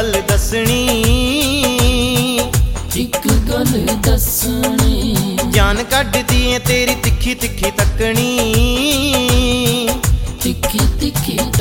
गल दसनी, एक गल दसनी। जान कड्डदी ऐ तेरी तिखी तिखी तकनी, तिखी तिखी